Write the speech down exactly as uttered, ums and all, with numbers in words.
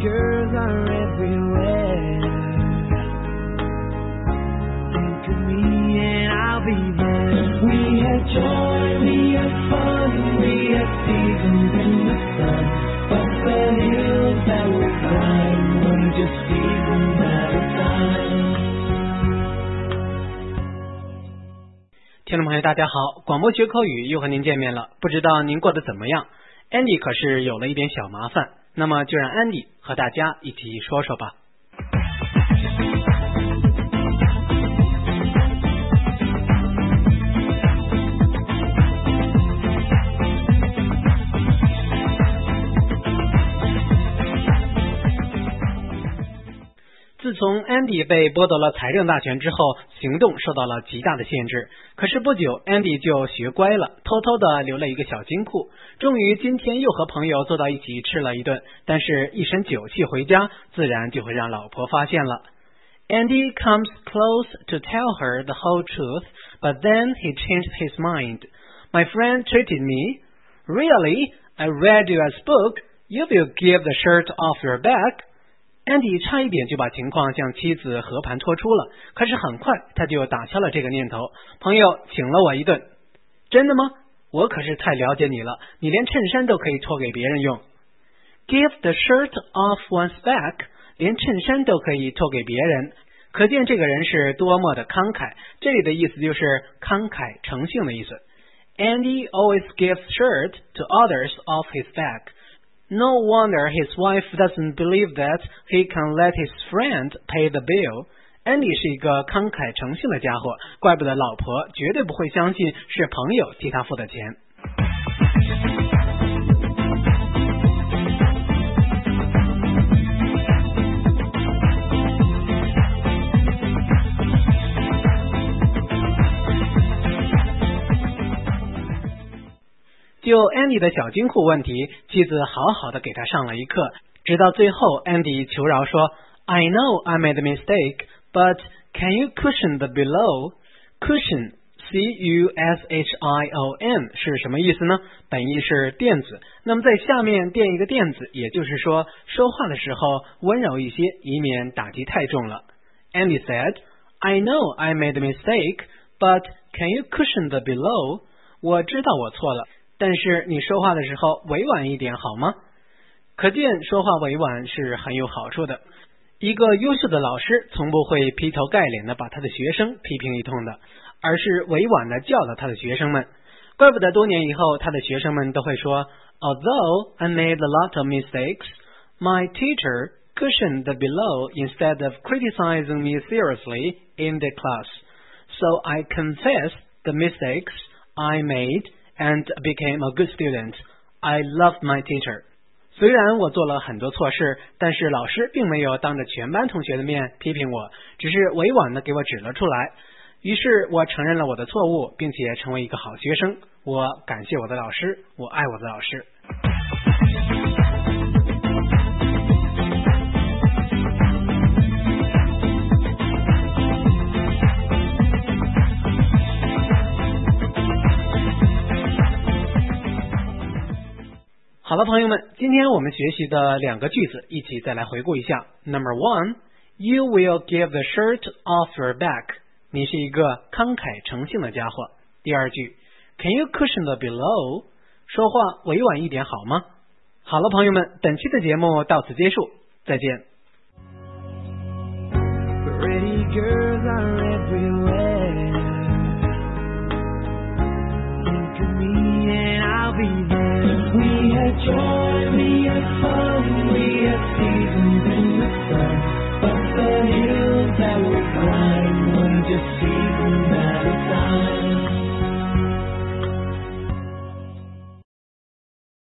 girls are everywhere. Think of me and I'll be there. We had joy, we had fun, we had seasons in the sun, but the hills that we climbed were just seasons at a time. 听众朋友大家好，广播学口语又和您见面了，不知道您过得怎么样？ Andy 可是有了一点小麻烦，那么就让 Andy 和大家一起说说吧。自从 Andy 被剥夺了财政大权之后，行动受到了极大的限制。可是不久 Andy 就学乖了，偷偷的留了一个小金库。终于今天又和朋友坐到一起吃了一顿，但是一身酒气回家，自然就会让老婆发现了。Andy comes close to tell her the whole truth, but then he changed his mind. My friend treated me. Really? I read your book. You will give the shirt off your back.Andy 差一点就把情况向妻子和盘托出了，可是很快他就打消了这个念头。朋友请了我一顿。真的吗？我可是太了解你了，你连衬衫都可以脱给别人用。Give the shirt off one's back， 连衬衫都可以脱给别人，可见这个人是多么的慷慨。这里的意思就是慷慨成性的意思。Andy always gives shirt to others off his back.No wonder his wife doesn't believe that he can let his friend pay the bill. Andy 是一个慷慨成性的家伙，怪不得老婆绝对不会相信是朋友替他付的钱。就 Andy 的小金库问题，妻子好好的给他上了一课，直到最后 Andy 求饶说 I know I made a mistake, but can you cushion the below? Cushion, C U S H I O N 是什么意思呢？本意是垫子，那么在下面垫一个垫子，也就是说说话的时候温柔一些，以免打击太重了。 Andy said, I know I made a mistake, but can you cushion the below? 我知道我错了，但是你说话的时候委婉一点好吗？可见说话委婉是很有好处的。一个优秀的老师从不会劈头盖脸的把他的学生批评一通的，而是委婉的教导他的学生们。怪不得多年以后他的学生们都会说 Although I made a lot of mistakes, my teacher cushioned the below instead of criticizing me seriously in the class. So I confess the mistakes I made.And became a good student. I loved my teacher. 虽然我做了很多错事，但是老师并没有当着全班同学的面批评我，只是委婉的给我指了出来。于是我承认了我的错误，并且成为一个好学生。我感谢我的老师，我爱我的老师。好了，朋友们，今天我们学习的两个句子一起再来回顾一下。Number one, you will give the shirt off your back. 你是一个慷慨成性的家伙。第二句 Can you cushion the below? 说话委婉一点好吗？好了，朋友们，本期的节目到此结束，再见。 Pretty girls are everywhere. Think of me and I'll be there. We had joy, we had fun.